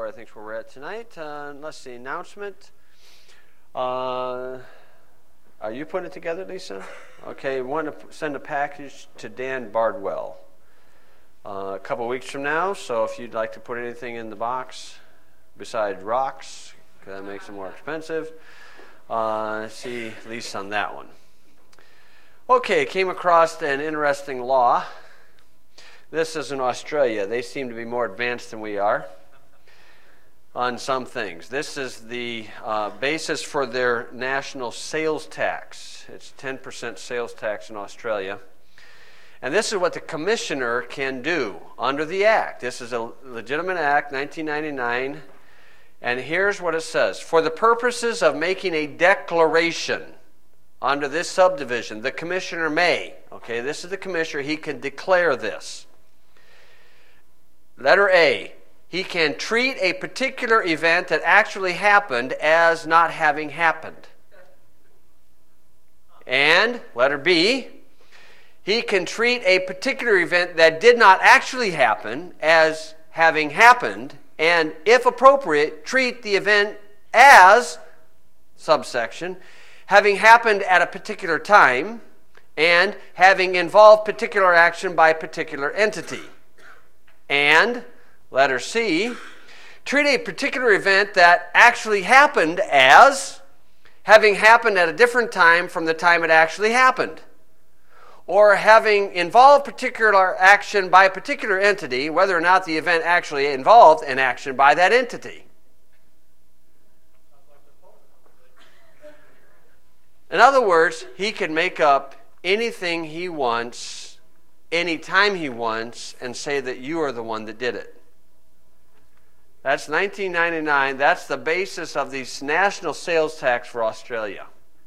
I think where we're at tonight. Let's see, announcement. Are you putting it together, Lisa? Okay, we want to send a package to Dan Bardwell a couple weeks from now. So if you'd like to put anything in the box besides rocks, because that makes it more expensive, see Lisa on that one. Okay, came across an interesting law. This is in Australia. They seem to be more advanced than we are on some things. This is the basis for their national sales tax. It's 10% sales tax in Australia. And this is what the commissioner can do under the act. This is a legitimate act, 1999. And here's what it says. For the purposes of making a declaration under this subdivision, the commissioner may, okay, this is the commissioner, he can declare this. Letter A, he can treat a particular event that actually happened as not having happened. And, letter B, he can treat a particular event that did not actually happen as having happened, and, if appropriate, treat the event as, subsection, having happened at a particular time, and having involved particular action by a particular entity. And, letter C, treat a particular event that actually happened as having happened at a different time from the time it actually happened, or having involved particular action by a particular entity, whether or not the event actually involved an action by that entity. In other words, he can make up anything he wants, anytime he wants, and say that you are the one that did it. That's 1999. That's the basis of the national sales tax for Australia.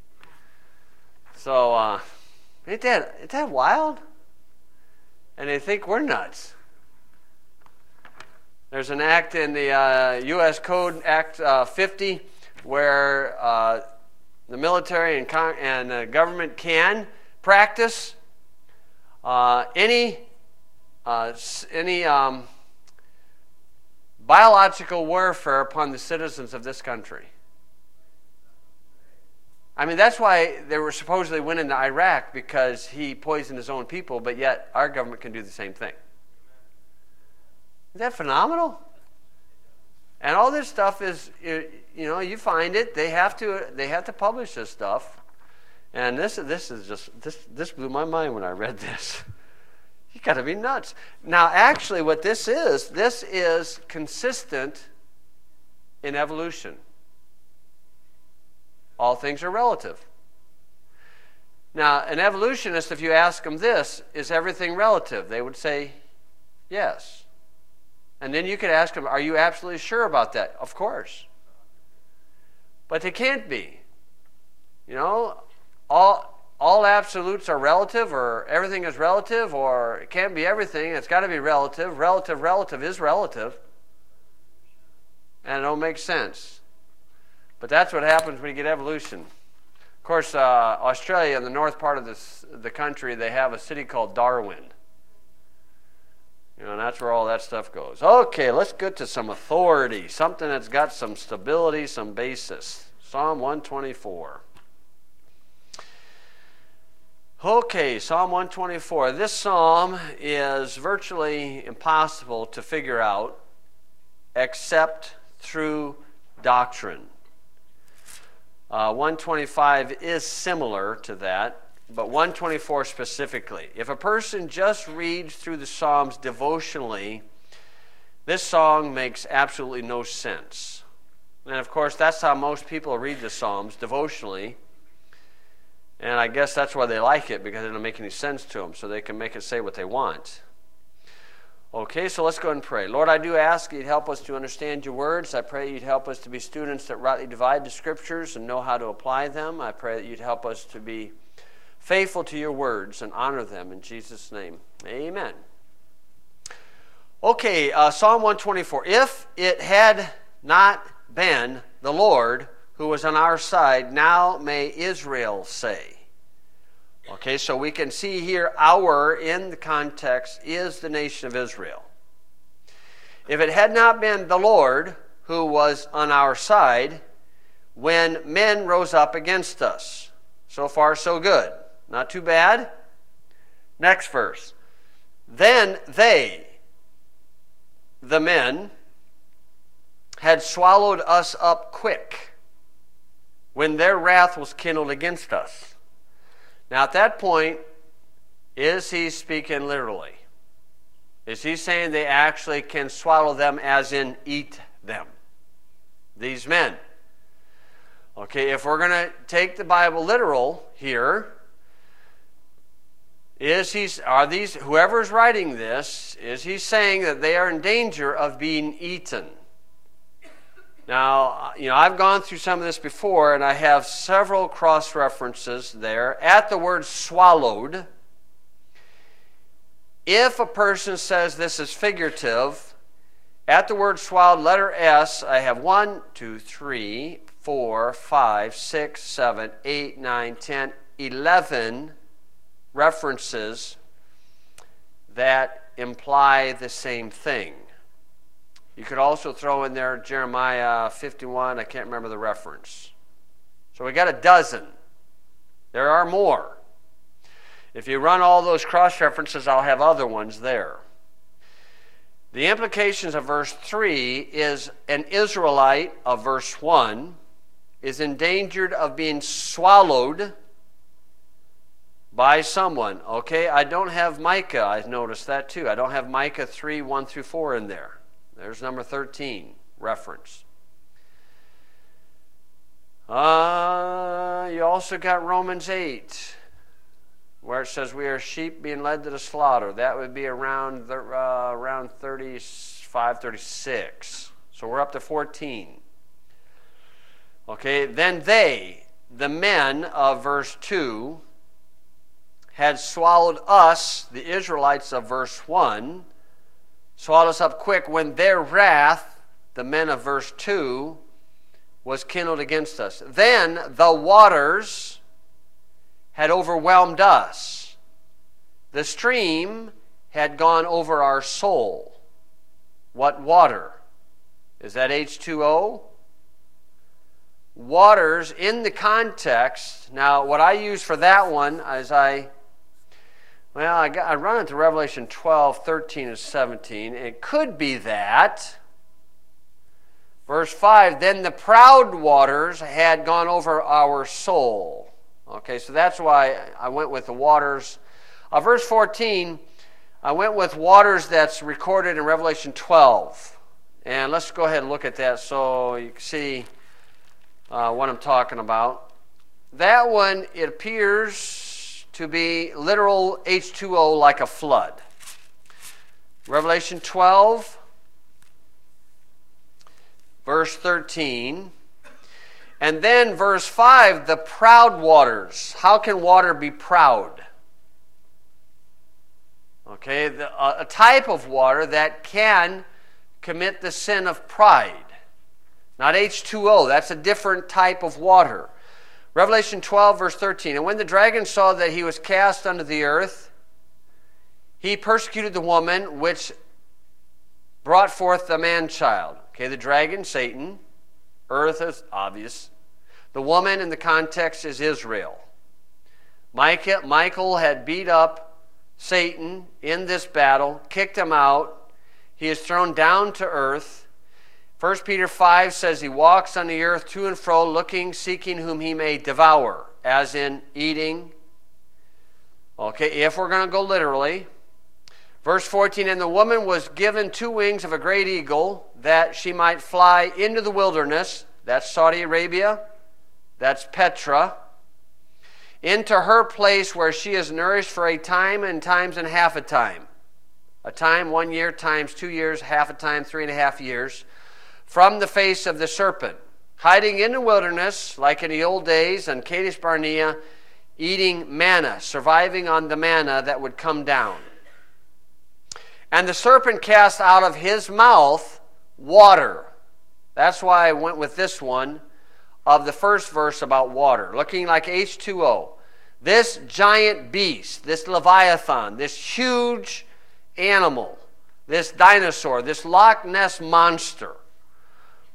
So, ain't that wild? And they think we're nuts. There's an act in the U.S. Code, Act 50, where the military and government can practice any biological warfare upon the citizens of this country. I mean, that's why they were supposedly winning to Iraq, because he poisoned his own people, but yet our government can do the same thing. Isn't that phenomenal? And all this stuff is, you find it. They have to publish this stuff. And this blew my mind when I read this. You got to be nuts. Now, actually, what this is consistent in evolution. All things are relative. Now, an evolutionist, if you ask them this, is everything relative? They would say yes. And then you could ask them, are you absolutely sure about that? Of course. But they can't be. All absolutes are relative, or everything is relative, or it can't be everything. It's got to be relative. Relative is relative. And it don't make sense. But that's what happens when you get evolution. Of course, Australia, in the north part of the country, they have a city called Darwin. And that's where all that stuff goes. Okay, let's get to some authority, something that's got some stability, some basis. Psalm 124. Okay, Psalm 124. This psalm is virtually impossible to figure out except through doctrine. 125 is similar to that, but 124 specifically. If a person just reads through the Psalms devotionally, this song makes absolutely no sense. And of course, that's how most people read the Psalms, devotionally. And I guess that's why they like it, because it doesn't make any sense to them, so they can make it say what they want. Okay, so let's go ahead and pray. Lord, I do ask you'd help us to understand your words. I pray you'd help us to be students that rightly divide the scriptures and know how to apply them. I pray that you'd help us to be faithful to your words and honor them in Jesus' name. Amen. Okay, Psalm 124. If it had not been the Lord who was on our side, now may Israel say. Okay, so we can see here our, in the context, is the nation of Israel. If it had not been the Lord who was on our side when men rose up against us. So far, so good. Not too bad. Next verse. Then they, the men, had swallowed us up quick when their wrath was kindled against us. Now at that point, is he speaking literally? Is he saying they actually can swallow them as in eat them? These men. Okay, if we're going to take the Bible literal here, whoever's writing this, is he saying that they are in danger of being eaten? Now, I've gone through some of this before, and I have several cross-references there. At the word swallowed, if a person says this is figurative, at the word swallowed, letter S, I have 1, 2, 3, 4, 5, 6, 7, 8, 9, 10, 11 references that imply the same thing. You could also throw in there Jeremiah 51. I can't remember the reference. So we got a dozen. There are more. If you run all those cross-references, I'll have other ones there. The implications of verse 3 is an Israelite of verse 1 is endangered of being swallowed by someone. Okay, I don't have Micah. I've noticed that too. I don't have Micah 3, 1 through 4 in there. There's number 13 reference. You also got Romans 8, where it says we are sheep being led to the slaughter. That would be around 35, 36. So we're up to 14. Okay, then they, the men of verse 2, had swallowed us, the Israelites of verse 1, swallowed us up quick when their wrath, the men of verse 2, was kindled against us. Then the waters had overwhelmed us. The stream had gone over our soul. What water? Is that H2O? Waters in the context. Now, what I use for that one is I run into Revelation 12, 13, and 17. It could be that. Verse 5, then the proud waters had gone over our soul. Okay, so that's why I went with the waters. Verse 14, I went with waters that's recorded in Revelation 12. And let's go ahead and look at that so you can see what I'm talking about. That one, it appears to be literal H2O like a flood. Revelation 12, verse 13. And then verse 5, the proud waters. How can water be proud? Okay, a type of water that can commit the sin of pride. Not H2O, that's a different type of water. Revelation 12, verse 13. And when the dragon saw that he was cast unto the earth, he persecuted the woman which brought forth the man-child. Okay, the dragon, Satan. Earth is obvious. The woman in the context is Israel. Michael had beat up Satan in this battle, kicked him out. He is thrown down to earth. 1 Peter 5 says he walks on the earth to and fro, looking, seeking whom he may devour, as in eating. Okay, if we're going to go literally. Verse 14, and the woman was given 2 wings of a great eagle, that she might fly into the wilderness. That's Saudi Arabia. That's Petra. Into her place where she is nourished for a time and times and half a time. A time, 1 year, times 2 years, half a time, 3.5 years. From the face of the serpent. Hiding in the wilderness, like in the old days, on Kadesh Barnea, eating manna, surviving on the manna that would come down. And the serpent cast out of his mouth water. That's why I went with this one of the first verse about water, looking like H2O. This giant beast, this Leviathan, this huge animal, this dinosaur, this Loch Ness monster.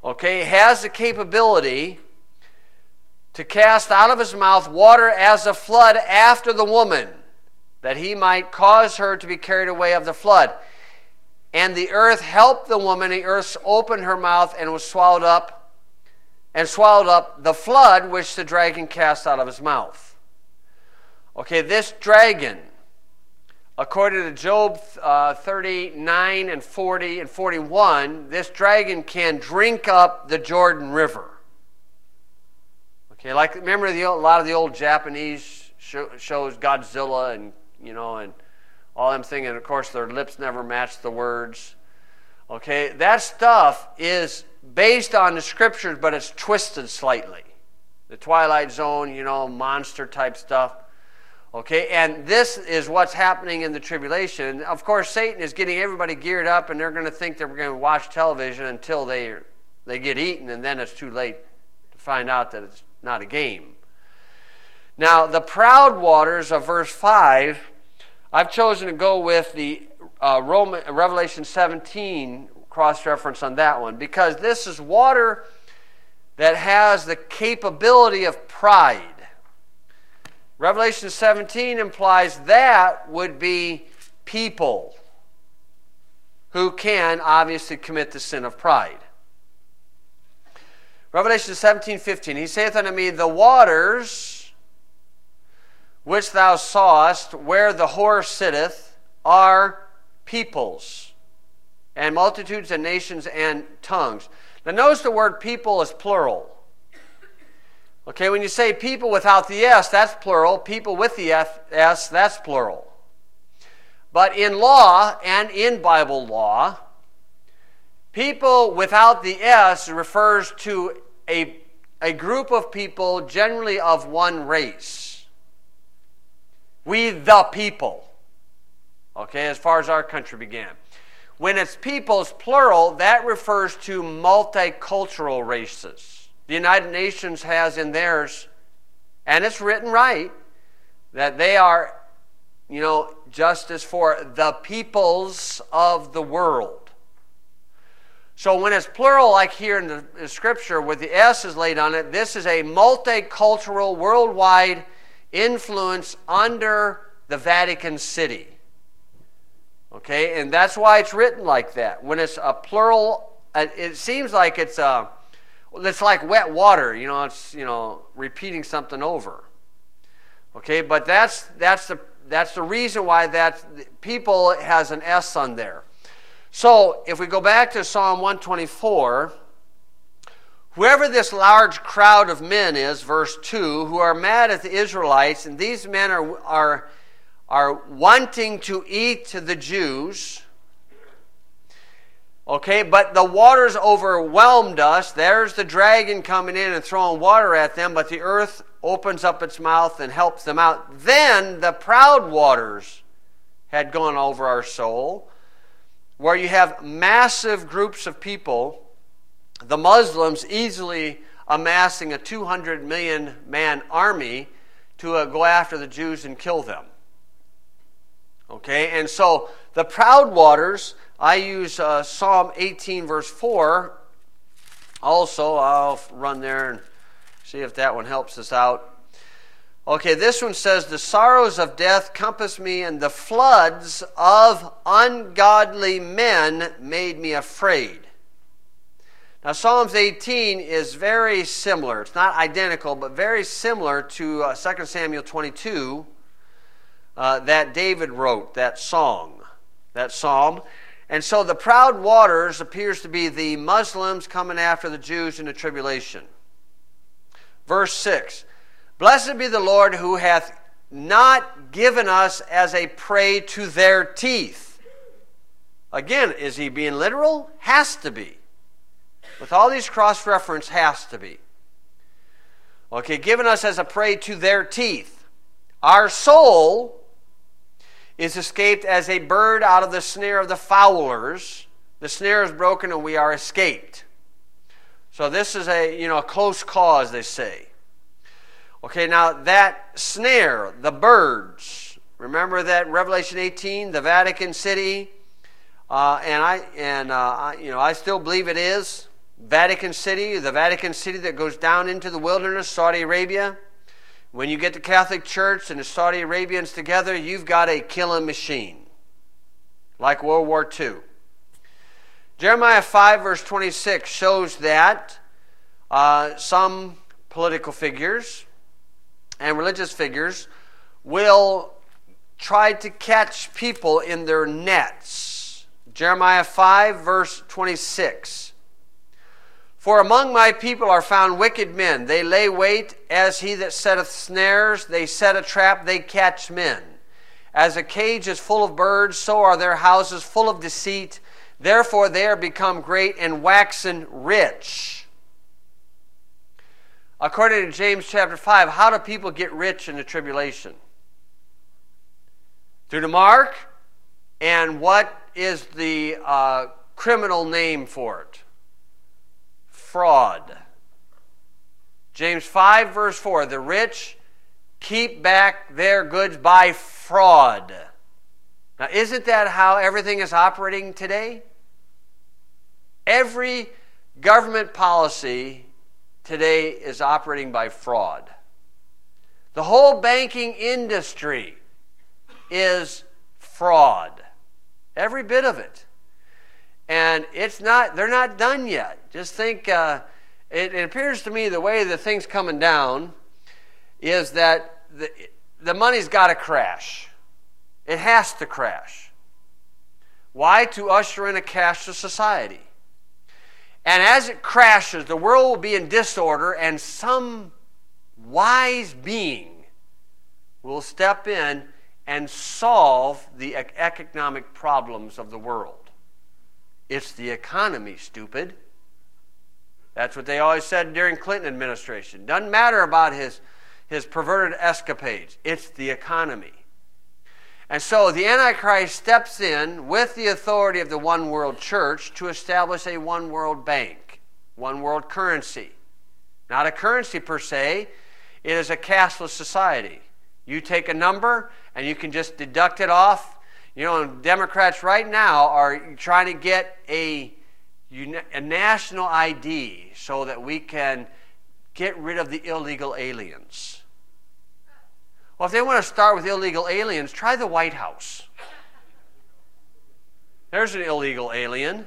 okay, has the capability to cast out of his mouth water as a flood after the woman, that he might cause her to be carried away of the flood. And the earth helped the woman. The earth opened her mouth and was swallowed up the flood which the dragon cast out of his mouth. Okay, this dragon, according to Job 39 and 40 and 41, this dragon can drink up the Jordan River. Okay, like remember a lot of the old Japanese shows, Godzilla and and all them things, and of course their lips never match the words. Okay, that stuff is based on the scriptures, but it's twisted slightly. The Twilight Zone, monster type stuff. Okay, and this is what's happening in the tribulation. Of course, Satan is getting everybody geared up, and they're going to think they're going to watch television until they get eaten, and then it's too late to find out that it's not a game. Now, the proud waters of verse 5, I've chosen to go with the Revelation 17 cross-reference on that one, because this is water that has the capability of pride. Revelation 17 implies that would be people who can obviously commit the sin of pride. Revelation 17:15, he saith unto me, the waters which thou sawest, where the whore sitteth, are peoples, and multitudes and nations and tongues. Now notice the word people is plural. Okay, when you say people without the S, that's plural. People with the S, that's plural. But in law and in Bible law, people without the S refers to a group of people generally of one race. We the people. Okay, as far as our country began. When it's peoples, plural, that refers to multicultural races. The United Nations has in theirs, and it's written right, that they are, justice for the peoples of the world. So when it's plural, like here in the Scripture, with the S is laid on it, this is a multicultural, worldwide influence under the Vatican City. Okay, and that's why it's written like that. When it's a plural, it seems like it's like wet water. It's repeating something over. Okay, but that's the reason why that people has an S on there. So if we go back to Psalm 124, whoever this large crowd of men is, verse 2, who are mad at the Israelites, and these men are wanting to eat the Jews. Okay, but the waters overwhelmed us. There's the dragon coming in and throwing water at them, but the earth opens up its mouth and helps them out. Then the proud waters had gone over our soul, where you have massive groups of people, the Muslims easily amassing a 200 million man army to go after the Jews and kill them. Okay, and so the proud waters, I use Psalm 18 verse 4. Also, I'll run there and see if that one helps us out. Okay, this one says, the sorrows of death compassed me, and the floods of ungodly men made me afraid. Now, Psalms 18 is very similar. It's not identical, but very similar to 2 Samuel 22 that David wrote, that psalm. And so the proud waters appears to be the Muslims coming after the Jews in the tribulation. Verse 6, blessed be the Lord who hath not given us as a prey to their teeth. Again, is he being literal? Has to be. With all these cross-reference, has to be. Okay, given us as a prey to their teeth. Our soul is escaped as a bird out of the snare of the fowlers. The snare is broken and we are escaped. So this is a close cause, they say. Okay, now that snare, the birds, remember that Revelation 18, the Vatican City, I still believe it is. Vatican City, the Vatican City that goes down into the wilderness, Saudi Arabia. When you get the Catholic Church and the Saudi Arabians together, you've got a killing machine, like World War II. Jeremiah 5 verse 26 shows that some political figures and religious figures will try to catch people in their nets. Jeremiah 5 verse 26. For among my people are found wicked men. They lay wait as he that setteth snares. They set a trap, they catch men. As a cage is full of birds, so are their houses full of deceit. Therefore they are become great and waxen rich. According to James chapter 5, how do people get rich in the tribulation? Through the mark. And what is the criminal name for it? Fraud. James 5 verse 4, the rich keep back their goods by fraud. Now, isn't that how everything is operating today? Every government policy today is operating by fraud. The whole banking industry is fraud. Every bit of it. And they're not done yet. Just think, it appears to me the way the thing's coming down is that the money's got to crash. It has to crash. Why? To usher in a cashless society. And as it crashes, the world will be in disorder, and some wise being will step in and solve the economic problems of the world. It's the economy, stupid. That's what they always said during Clinton administration. Doesn't matter about his perverted escapades. It's the economy. And so the Antichrist steps in with the authority of the one world church to establish a one world bank, one world currency. Not a currency per se, it is a cashless society. You take a number and you can just deduct it off. You know, Democrats right now are trying to get a national ID so that we can get rid of the illegal aliens. Well, if they want to start with illegal aliens, try the White House. There's an illegal alien.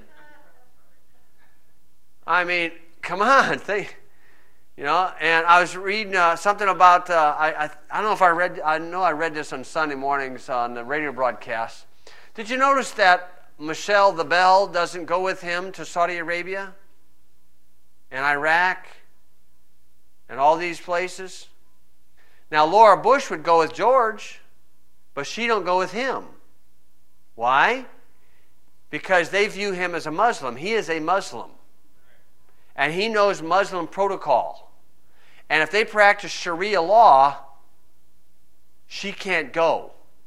I mean, come on. And I was reading something about, I don't know if I read this on Sunday mornings on the radio broadcast. Did you notice that Michelle the Belle doesn't go with him to Saudi Arabia and Iraq and all these places? Now, Laura Bush would go with George, but she don't go with him. Why? Because they view him as a Muslim. He is a Muslim. And he knows Muslim protocol. And if they practice Sharia law, she can't go.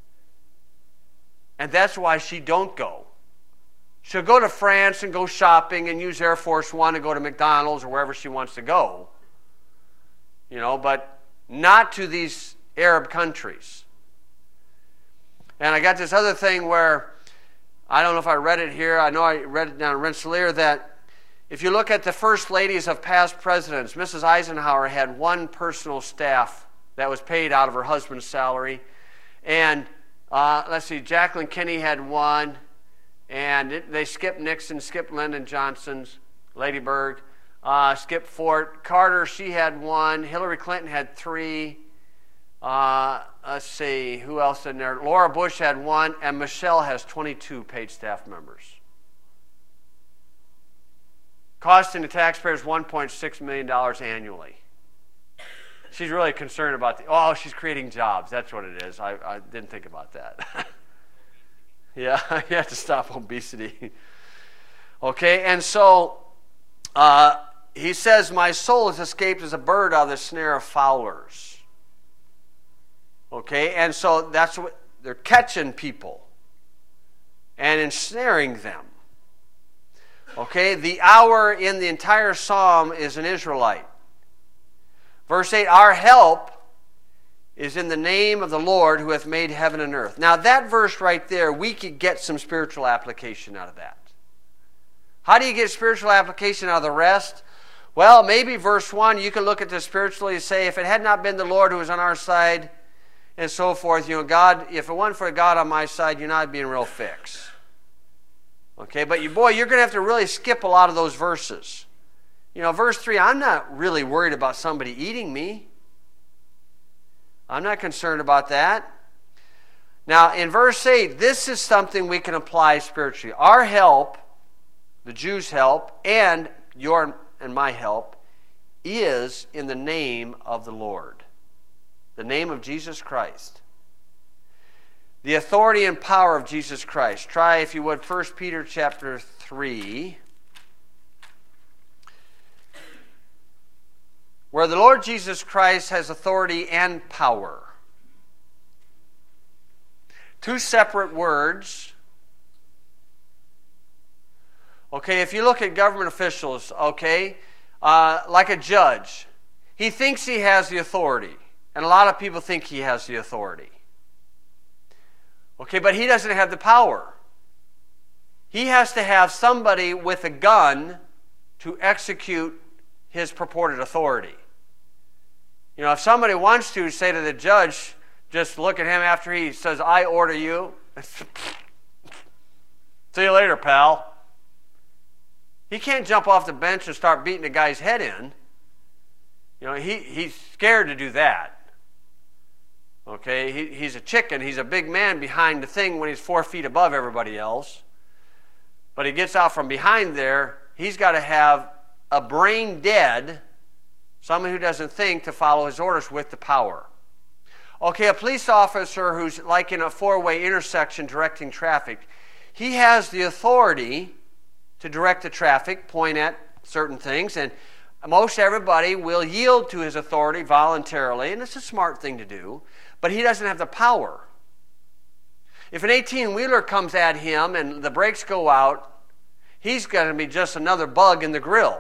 And that's why she don't go. She'll go to France and go shopping and use Air Force One and go to McDonald's or wherever she wants to go. But not to these Arab countries. And I got this other thing where, I don't know if I read it here, I know I read it down in Rensselaer, that if you look at the first ladies of past presidents, Mrs. Eisenhower had one personal staff that was paid out of her husband's salary. And Jacqueline Kennedy had one, and they skipped Nixon, skipped Lyndon Johnson's, Lady Bird. Skip Fort. Carter, she had one. Hillary Clinton had three. Let's see, who else in there? Laura Bush had one, and Michelle has 22 paid staff members. Costing the taxpayers $1.6 million annually. She's really concerned about she's creating jobs. That's what it is. I didn't think about that. Yeah, you have to stop obesity. Okay, and so he says, my soul has escaped as a bird out of the snare of fowlers. Okay, and so that's what they're catching people and ensnaring them. Okay, the hour in the entire psalm is an Israelite. Verse 8, our help is in the name of the Lord who hath made heaven and earth. Now that verse right there, we could get some spiritual application out of that. How do you get spiritual application out of the rest? Well, maybe verse 1, you can look at this spiritually and say, if it had not been the Lord who was on our side, and so forth, God, if it wasn't for God on my side, you're not being real fix. Okay, but you're going to have to really skip a lot of those verses. Verse 3, I'm not really worried about somebody eating me. I'm not concerned about that. Now, in verse 8, this is something we can apply spiritually. Our help, the Jews' help, and your and my help, is in the name of the Lord. The name of Jesus Christ. The authority and power of Jesus Christ. Try, if you would, 1 Peter chapter 3. Where the Lord Jesus Christ has authority and power. Two separate words. Okay, if you look at government officials, okay, like a judge, he thinks he has the authority. And a lot of people think he has the authority. Okay, but he doesn't have the power. He has to have somebody with a gun to execute his purported authority. If somebody wants to say to the judge, just look at him after he says, I order you. See you later, pal. He can't jump off the bench and start beating the guy's head in. He's scared to do that. Okay, he's a chicken. He's a big man behind the thing when he's 4 feet above everybody else. But he gets out from behind there. He's got to have a brain dead, someone who doesn't think, to follow his orders with the power. Okay, a police officer who's like in a four-way intersection directing traffic, he has the authority to direct the traffic, point at certain things, and most everybody will yield to his authority voluntarily, and it's a smart thing to do, but he doesn't have the power. If an 18-wheeler comes at him and the brakes go out, he's going to be just another bug in the grill.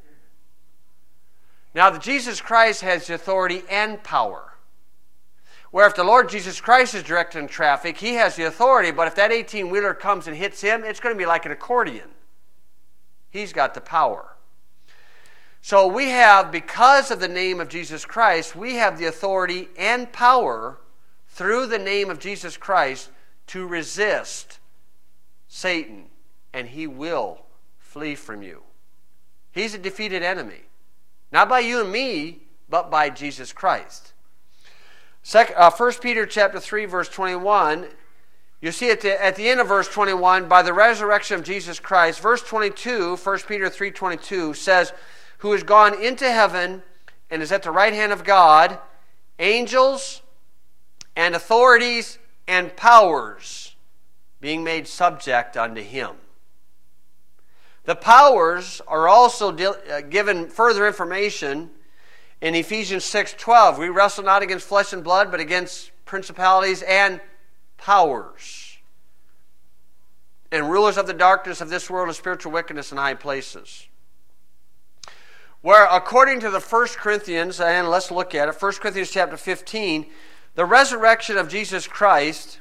Now, Jesus Christ has the authority and power. Where if the Lord Jesus Christ is directing traffic, he has the authority, but if that 18-wheeler comes and hits him, it's going to be like an accordion. He's got the power. So we have, because of the name of Jesus Christ, we have the authority and power through the name of Jesus Christ to resist Satan, and he will flee from you. He's a defeated enemy. Not by you and me, but by Jesus Christ. 1 Peter chapter 3, verse 21, you see at the end of verse 21, by the resurrection of Jesus Christ, verse 22, 1 Peter 3:22 says, who has gone into heaven and is at the right hand of God, angels and authorities and powers being made subject unto him. The powers are also given further information in Ephesians 6:12. We wrestle not against flesh and blood, but against principalities and powers and rulers of the darkness of this world and spiritual wickedness in high places. Where according to the 1 Corinthians, and let's look at it, 1 Corinthians chapter 15, the resurrection of Jesus Christ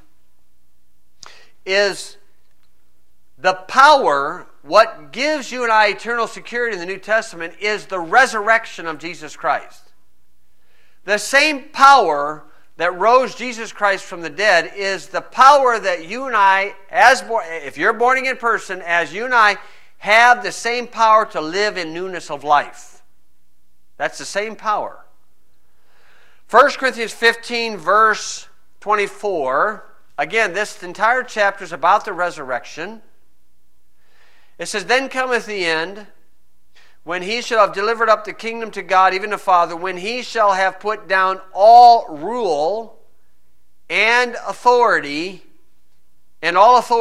is the power. What gives you and I eternal security in the New Testament is the resurrection of Jesus Christ. The same power that rose Jesus Christ from the dead is the power that you and I, if you're born again person, as you and I have the same power to live in newness of life. That's the same power. 1 Corinthians 15, verse 24. Again, this entire chapter is about the resurrection. It says, then cometh the end, when he shall have delivered up the kingdom to God, even the Father, when he shall have put down all rule and authority, and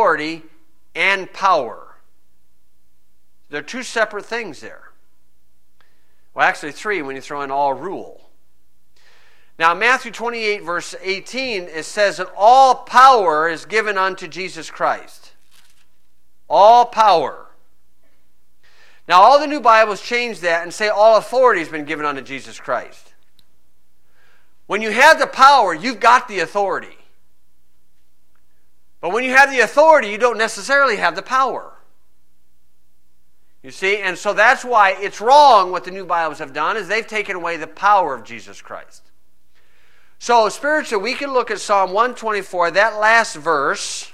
power. There are two separate things there. Well, actually three when you throw in all rule. Now, Matthew 28, verse 18, it says that all power is given unto Jesus Christ. All power. Now, all the new Bibles change that and say all authority has been given unto Jesus Christ. When you have the power, you've got the authority. But when you have the authority, you don't necessarily have the power. You see? And so that's why it's wrong what the New Bibles have done, is they've taken away the power of Jesus Christ. So spiritually, we can look at Psalm 124, that last verse,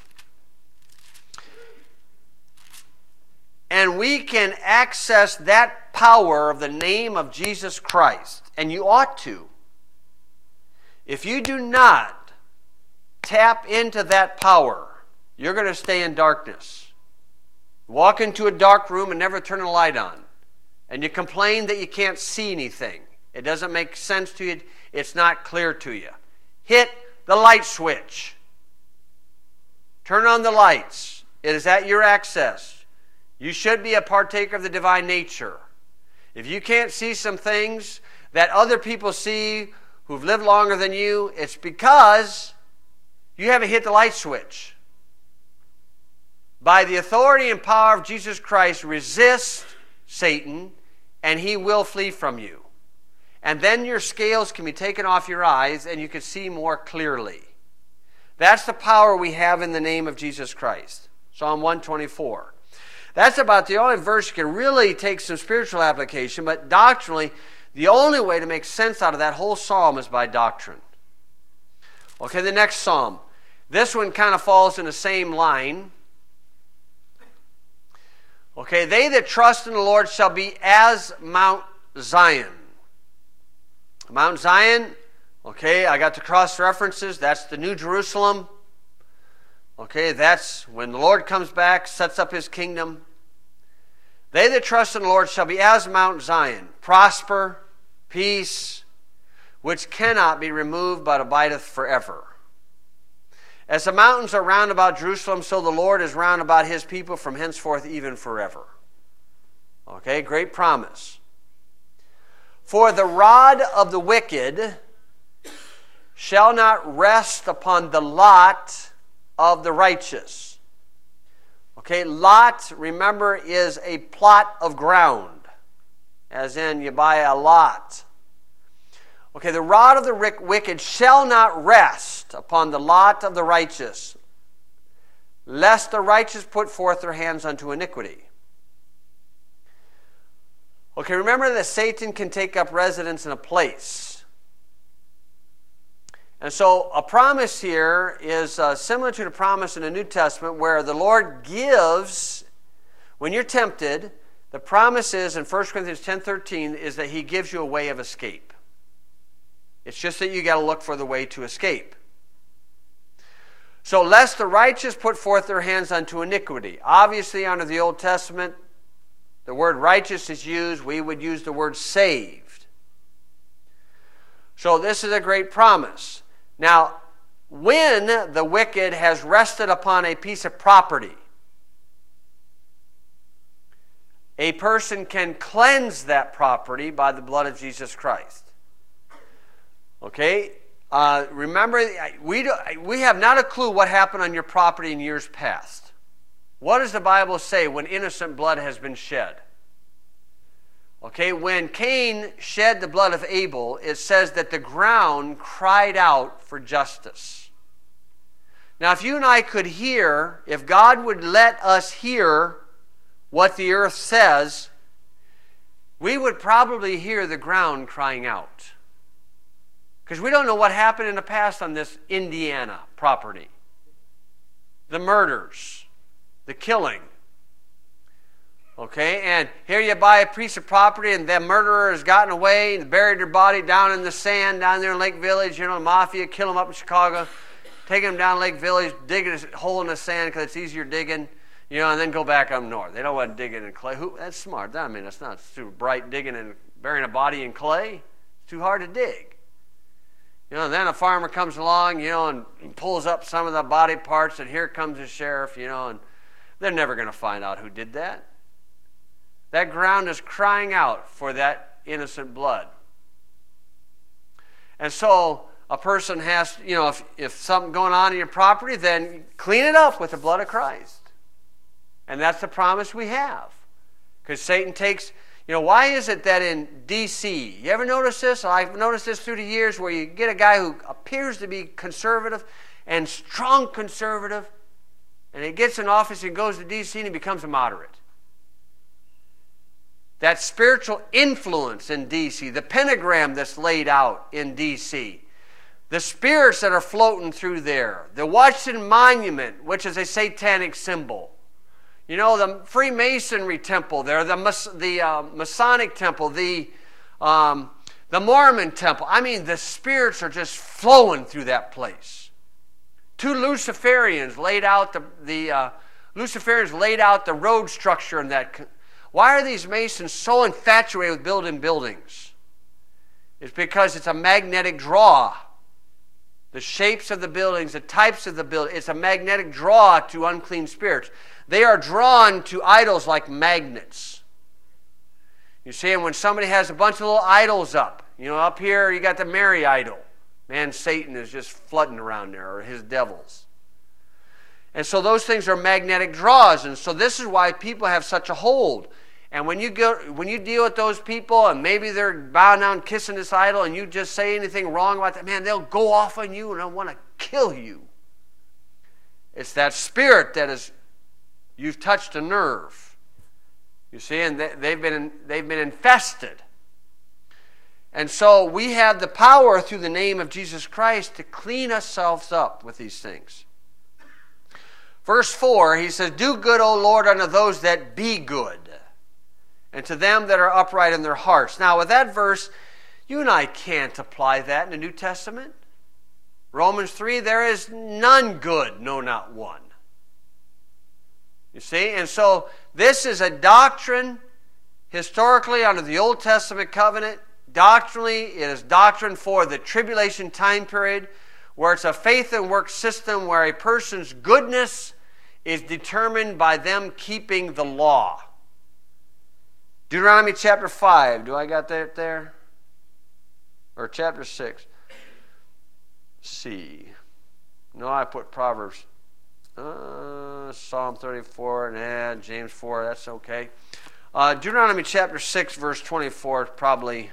and we can access that power of the name of Jesus Christ. And you ought to. If you do not tap into that power, you're going to stay in darkness. Walk into a dark room and never turn a light on. And you complain that you can't see anything. It doesn't make sense to you. It's not clear to you. Hit the light switch. Turn on the lights. It is at your access. You should be a partaker of the divine nature. If you can't see some things that other people see who've lived longer than you, it's because you haven't hit the light switch. By the authority and power of Jesus Christ, resist Satan, and he will flee from you. And then your scales can be taken off your eyes, and you can see more clearly. That's the power we have in the name of Jesus Christ. Psalm 124. That's about the only verse you can really take some spiritual application, but doctrinally, the only way to make sense out of that whole psalm is by doctrine. Okay, the next psalm. This one kind of falls in the same line. Okay, they that trust in the Lord shall be as Mount Zion. Mount Zion, okay, I got the cross references. That's the New Jerusalem. Okay, that's when the Lord comes back, sets up his kingdom. They that trust in the Lord shall be as Mount Zion, prosper, peace, which cannot be removed but abideth forever. As the mountains are round about Jerusalem, so the Lord is round about his people from henceforth even forever. Okay, great promise. For the rod of the wicked shall not rest upon the lot of the righteous. Okay, lot, remember, is a plot of ground, as in you buy a lot. Okay, the rod of the wicked shall not rest upon the lot of the righteous, lest the righteous put forth their hands unto iniquity. Okay, remember that Satan can take up residence in a place. And so a promise here is similar to the promise in the New Testament where the Lord gives, when you're tempted, the promise is in 1 Corinthians 10:13 is that he gives you a way of escape. It's just that you got to look for the way to escape. So, lest the righteous put forth their hands unto iniquity. Obviously, under the Old Testament, the word righteous is used. We would use the word saved. So, this is a great promise. Now, when the wicked has rested upon a piece of property, a person can cleanse that property by the blood of Jesus Christ. Okay, remember, we have not a clue what happened on your property in years past. What does the Bible say when innocent blood has been shed? Okay, when Cain shed the blood of Abel, it says that the ground cried out for justice. Now, if you and I could hear, if God would let us hear what the earth says, we would probably hear the ground crying out. Because we don't know what happened in the past on this Indiana property. The murders, the killing. Okay, and here you buy a piece of property and the murderer has gotten away and buried their body down in the sand down there in Lake Village. You know, the mafia kill them up in Chicago, take them down Lake Village, dig a hole in the sand because it's easier digging, you know, and then go back up north. They don't want to dig it in clay. That's smart. I mean, that's not super bright digging and burying a body in clay. It's too hard to dig. You know, and then a farmer comes along, you know, and pulls up some of the body parts, and here comes the sheriff, you know, and they're never going to find out who did that. That ground is crying out for that innocent blood. And so a person has, you know, if something going on in your property, then clean it up with the blood of Christ. And that's the promise we have. Because Satan takes... You know, why is it that in D.C., you ever notice this? I've noticed this through the years where you get a guy who appears to be conservative and strong conservative, and he gets in office and goes to D.C. and he becomes a moderate. that spiritual influence in D.C., the pentagram that's laid out in D.C., the spirits that are floating through there, the Washington Monument, which is a satanic symbol, you know, the Freemasonry temple there, the Masonic temple, the Mormon temple. I mean, the spirits are just flowing through that place. Two Luciferians laid out the road structure in that. Why are these Masons so infatuated with building buildings? It's because it's a magnetic draw. The shapes of the buildings, the types of the building, it's a magnetic draw to unclean spirits. They are drawn to idols like magnets. You see, and when somebody has a bunch of little idols up, you know, up here you got the Mary idol. Man, Satan is just flooding around there, or his devils. And so those things are magnetic draws, and so this is why people have such a hold. And when you deal with those people, and maybe they're bowing down kissing this idol, and you just say anything wrong about that, man, they'll go off on you and they'll want to kill you. It's that spirit that is, you've touched a nerve. You see, and they've been infested. And so we have the power through the name of Jesus Christ to clean ourselves up with these things. Verse 4, he says, "Do good, O Lord, unto those that be good, and to them that are upright in their hearts." Now, with that verse, you and I can't apply that in the New Testament. Romans 3, "There is none good, no, not one." You see? And so this is a doctrine historically under the Old Testament covenant. Doctrinally, it is doctrine for the tribulation time period, where it's a faith and work system where a person's goodness is determined by them keeping the law. Deuteronomy chapter 5. Do I got that there? Or chapter 6? C. No, I put Proverbs. Psalm 34 and James 4. That's okay. Deuteronomy chapter 6, verse 24 is probably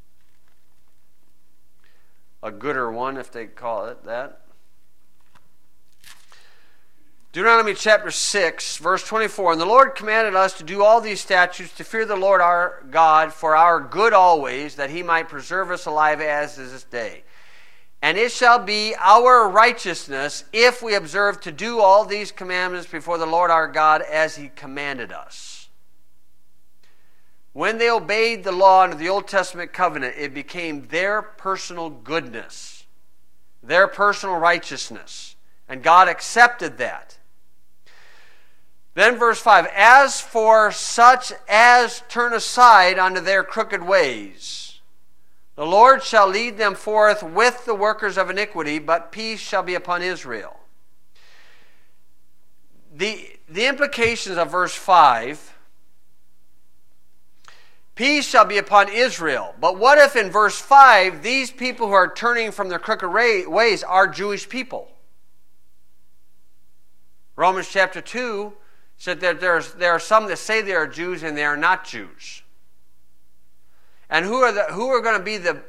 a gooder one, if they call it that. Deuteronomy chapter 6, verse 24. "And the Lord commanded us to do all these statutes, to fear the Lord our God for our good always, that he might preserve us alive as is this day. And it shall be our righteousness if we observe to do all these commandments before the Lord our God as he commanded us." When they obeyed the law under the Old Testament covenant, it became their personal goodness, their personal righteousness. And God accepted that. Then verse 5, "As for such as turn aside unto their crooked ways, the Lord shall lead them forth with the workers of iniquity, but peace shall be upon Israel." The implications of verse 5, peace shall be upon Israel. But what if in verse 5, these people who are turning from their crooked ways are Jewish people? Romans chapter 2 said that there are some that say they are Jews and they are not Jews. And who are going to be the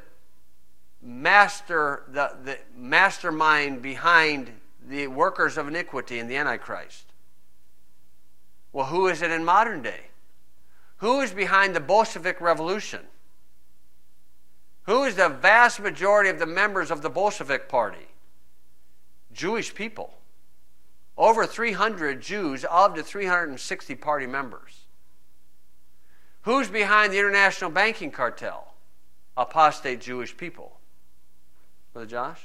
mastermind behind the workers of iniquity and the Antichrist? Well, who is it in modern day? Who is behind the Bolshevik Revolution? Who is the vast majority of the members of the Bolshevik Party? Jewish people. Over 300 Jews of the 360 party members. Who's behind the international banking cartel? Apostate Jewish people. Brother Josh?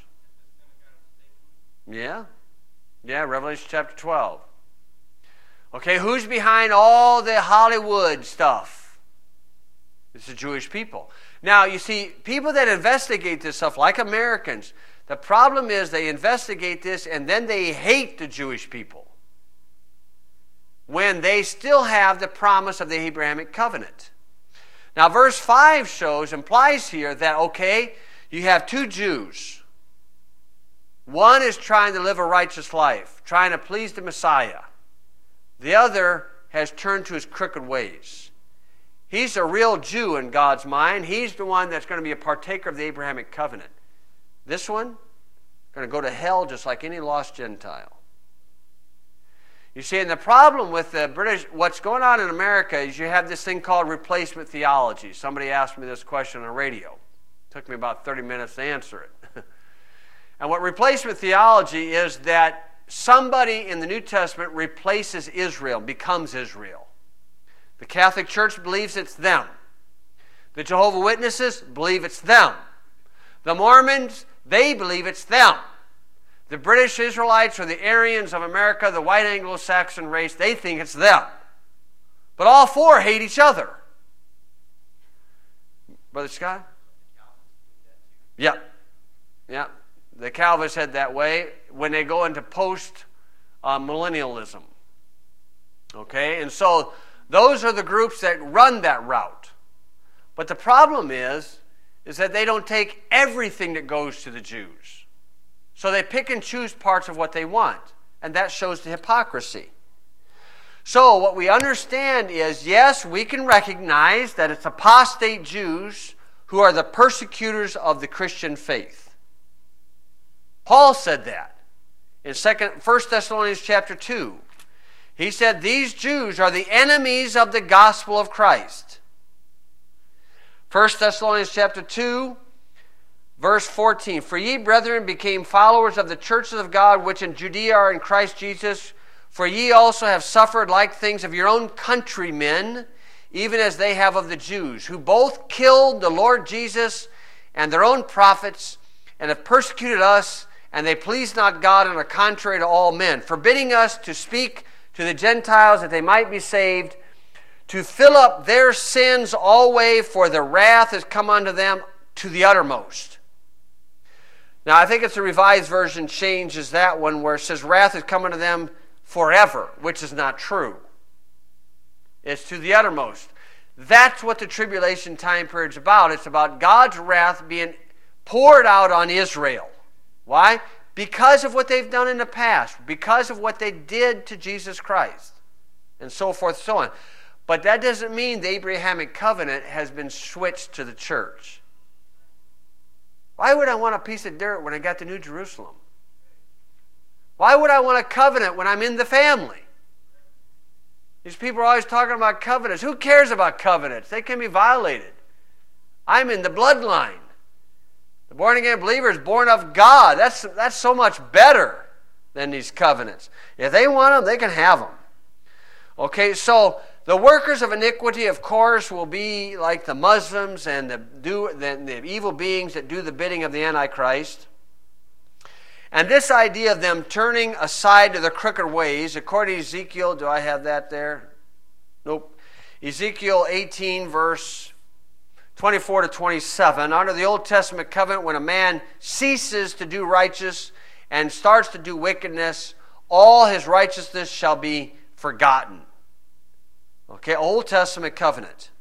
Yeah. Yeah, Revelation chapter 12. Okay, who's behind all the Hollywood stuff? It's the Jewish people. Now, you see, people that investigate this stuff, like Americans, the problem is they investigate this and then they hate the Jewish people when they still have the promise of the Abrahamic covenant. Now, verse 5 implies here that, okay, you have two Jews. One is trying to live a righteous life, trying to please the Messiah. The other has turned to his crooked ways. He's a real Jew in God's mind. He's the one that's going to be a partaker of the Abrahamic covenant. This one, going to go to hell just like any lost Gentile. You see, and the problem with the British, what's going on in America is you have this thing called replacement theology. Somebody asked me this question on radio. It took me about 30 minutes to answer it. And what replacement theology is that somebody in the New Testament replaces Israel, becomes Israel. The Catholic Church believes it's them. The Jehovah's Witnesses believe it's them. The Mormons, they believe it's them. The British Israelites or the Aryans of America, the white Anglo-Saxon race, they think it's them. But all four hate each other. Brother Scott? Yeah. Yeah. The Calvinists head that way when they go into post-millennialism. Okay? And so those are the groups that run that route. But the problem is that they don't take everything that goes to the Jews. So they pick and choose parts of what they want. And that shows the hypocrisy. So what we understand is, yes, we can recognize that it's apostate Jews who are the persecutors of the Christian faith. Paul said that in 1 Thessalonians chapter 2. He said, these Jews are the enemies of the gospel of Christ. 1 Thessalonians chapter 2, verse 14. For ye, brethren, became followers of the churches of God, which in Judea are in Christ Jesus. For ye also have suffered like things of your own countrymen, even as they have of the Jews, who both killed the Lord Jesus and their own prophets, and have persecuted us, and they please not God, and are contrary to all men, forbidding us to speak to the Gentiles that they might be saved, to fill up their sins always, for the wrath is come unto them to the uttermost. Now, I think it's a Revised Version changes that one where it says wrath is coming to them forever, which is not true. It's to the uttermost. That's what the tribulation time period is about. It's about God's wrath being poured out on Israel. Why? Because of what they've done in the past, because of what they did to Jesus Christ, and so forth and so on. But that doesn't mean the Abrahamic covenant has been switched to the church. Why would I want a piece of dirt when I got the New Jerusalem? Why would I want a covenant when I'm in the family? These people are always talking about covenants. Who cares about covenants? They can be violated. I'm in the bloodline. The born-again believer is born of God. That's so much better than these covenants. If they want them, they can have them. Okay, so the workers of iniquity, of course, will be like the Muslims and the evil beings that do the bidding of the Antichrist. And this idea of them turning aside to the crooked ways, according to Ezekiel, do I have that there? Nope. Ezekiel 18, verse 24 to 27. Under the Old Testament covenant, when a man ceases to do righteous and starts to do wickedness, all his righteousness shall be forgotten. Okay, Old Testament covenant.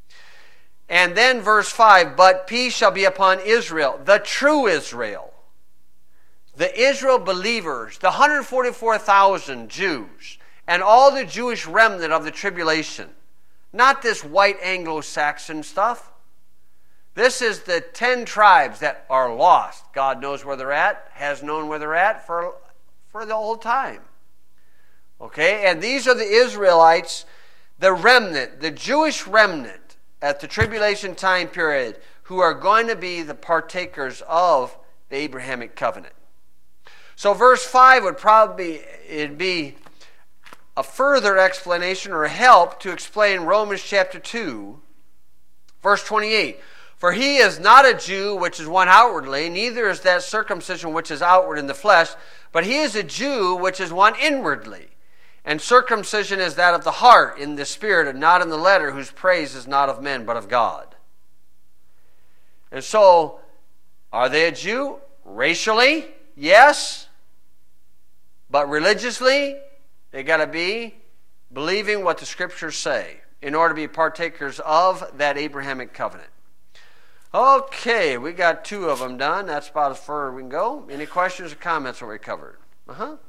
And then verse 5, but peace shall be upon Israel, the true Israel. The Israel believers, the 144,000 Jews, and all the Jewish remnant of the tribulation. Not this white Anglo-Saxon stuff. This is the 10 tribes that are lost. God knows where they're at, has known where they're at for the whole time. Okay, and these are the Israelites, the remnant, the Jewish remnant at the tribulation time period, who are going to be the partakers of the Abrahamic covenant. So verse 5 would probably be a further explanation or help to explain Romans chapter 2, verse 28. For he is not a Jew which is one outwardly, neither is that circumcision which is outward in the flesh, but he is a Jew which is one inwardly. And circumcision is that of the heart, in the spirit, and not in the letter, whose praise is not of men, but of God. And so, are they a Jew? Racially, yes. But religiously, they got to be believing what the Scriptures say in order to be partakers of that Abrahamic covenant. Okay, we got 2 of them done. That's about as far as we can go. Any questions or comments that we covered?